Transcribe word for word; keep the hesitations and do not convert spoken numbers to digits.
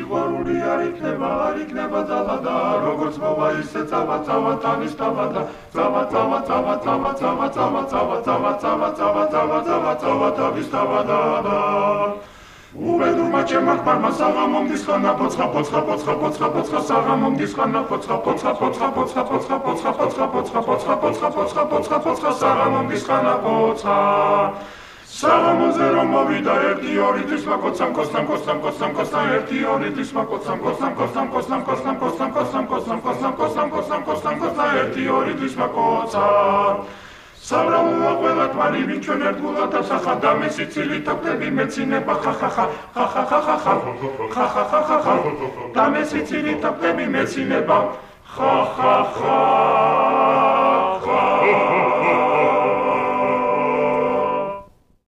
სიყვარული არ იქნება, არ იქნება ძალადა, როგორც მოვა ისე წავა, წავა თავის თავადა, წავა, წავა, წავა, წავა, წავა, წავა, წავა, წავა, წავა, წავა, წავა, წავა, წავა თავის თავადა. უბედურმა ჩემმა ხმარმა საღამომდის ხანა პოცხა, პოცხა, პოცხა, პოცხა, პოცხა, საღამომდის ხანა პოცხა, პოცხა, პოცხა, პოცხა, პოცხა, პოცხა, პოცხა, პოცხა, პოცხა, პოცხა, პოცხა, პოცხა, პოცხა, საღამომდის ხანა პოცხა. საღამოზე რომ მოვიდა ერთი ორი ტრისმა კოცამ კოცამ კოცამ კოცამ კოცამ ერთი ორი ტრისმა კოცამ კოცამ კოცამ კოცამ კოცამ კოცამ კოცამ კოცამ კოცამ კოცამ კოცამ კოცამ კოცამ ერთი ორი ტრისმა კოცამ საბრალოა ყველა თვალი ვინ ჩვენ ერთგულად ასახა და მე სიცილით აკტები მეცინება ხახახა ხახახახახა ხახახახახა და მე სიცილით აკტები მეცინება ხახახახა